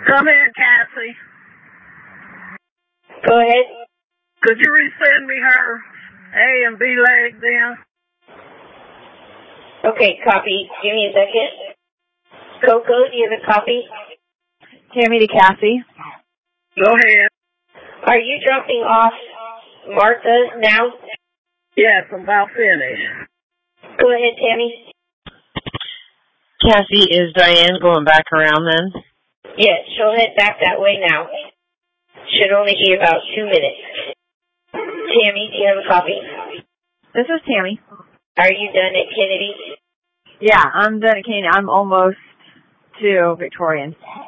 Come in, Cassie. Go ahead. Could you resend me her A and B leg then? Okay, copy. Give me a second. Coco, do you have a copy? Tammy to Cassie. Go ahead. Are you dropping off Martha now? Yes, I'm about finished. Go ahead, Tammy. Cassie, is Diane going back around then? Yes, she'll head back that way now. Should only be about 2 minutes. Tammy, do you have a copy? This is Tammy. Are you done at Kennedy? Yeah, I'm done at Kennedy. I'm almost to Victorian.